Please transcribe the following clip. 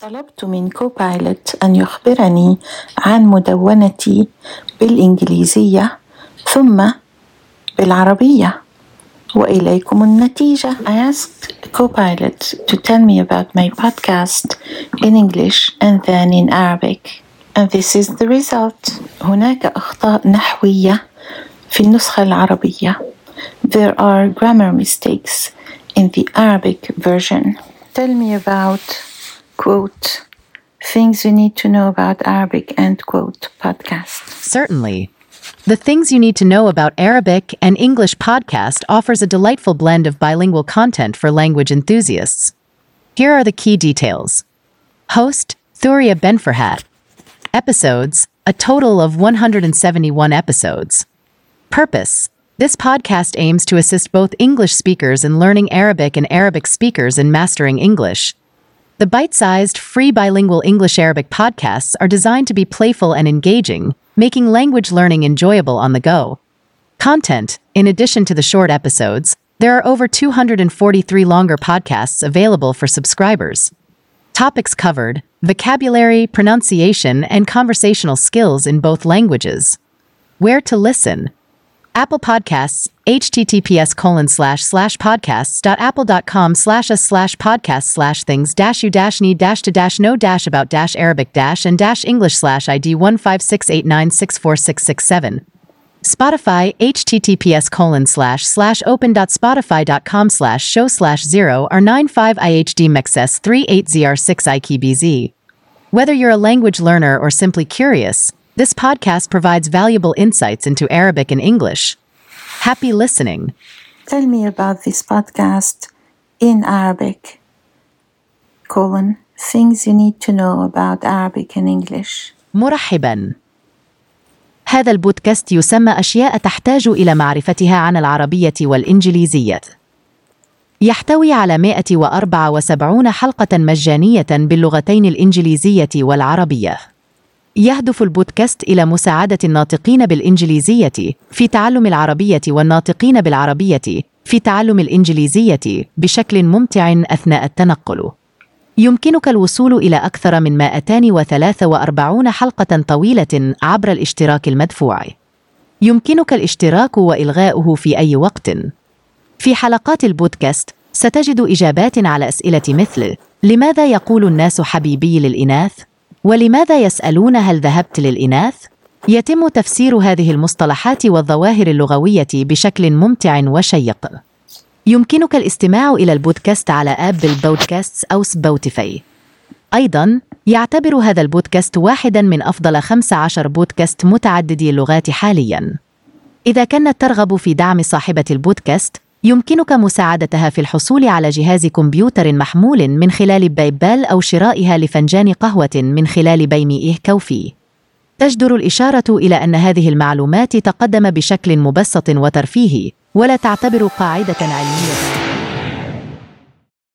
طلبت من كوبايلوت أن يخبرني عن مدونتي بالإنجليزية ثم بالعربية، وإليكم النتيجة. I asked Copilot to tell me about my podcast in English and then in Arabic. And this is the result. هناك أخطاء نحوية في النسخة العربية. There are grammar mistakes in the Arabic version. Tell me about quote things you need to know about Arabic and quote podcast. Certainly. The Things You Need to Know About Arabic and English podcast offers a delightful blend of bilingual content for language enthusiasts. Here are the key details. Host, Thuria Benferhat. Episodes, a total of 171 episodes. Purpose. This podcast aims to assist both English speakers in learning Arabic and Arabic speakers in mastering English. The bite-sized, free bilingual English-Arabic podcasts are designed to be playful and engaging, making language learning enjoyable on the go. Content. In addition to the short episodes, there are over 243 longer podcasts available for subscribers. Topics covered: vocabulary, pronunciation, and conversational skills in both languages. Where to listen: Apple Podcasts, https://podcast.apple.com//things-you-need-to-know-about-Arabic-and-English/ID1568964667. Spotify, https://open.spotify.com/show/0r95ihd-mexs38zr6ikbz. Whether you're a language learner or simply curious, this podcast provides valuable insights into Arabic and English. Happy listening. Tell me about this podcast in Arabic, things you need to know about Arabic and English. مرحباً. هذا البودكاست يسمى أشياء تحتاج إلى معرفتها عن العربية والإنجليزية. يحتوي على 174 حلقة مجانية باللغتين الإنجليزية والعربية. يهدف البودكاست إلى مساعدة الناطقين بالإنجليزية في تعلم العربية والناطقين بالعربية في تعلم الإنجليزية بشكل ممتع أثناء التنقل. يمكنك الوصول إلى أكثر من 243 حلقة طويلة عبر الاشتراك المدفوع. يمكنك الاشتراك وإلغاؤه في أي وقت. في حلقات البودكاست ستجد إجابات على أسئلة مثل: لماذا يقول الناس حبيبي للإناث؟ ولماذا يسألون هل ذهبت للإناث؟ يتم تفسير هذه المصطلحات والظواهر اللغوية بشكل ممتع وشيق. يمكنك الاستماع إلى البودكاست على آبل بودكاستس أو سبوتيفاي. أيضاً، يعتبر هذا البودكاست واحداً من أفضل 15 بودكاست متعددي اللغات حالياً. إذا كانت ترغب في دعم صاحبة البودكاست، يمكنك مساعدتها في الحصول على جهاز كمبيوتر محمول من خلال بايبال أو شرائها لفنجان قهوة من خلال باي كوفي. تجدر الإشارة إلى أن هذه المعلومات تقدم بشكل مبسط وترفيهي، ولا تعتبر قاعدة علمية.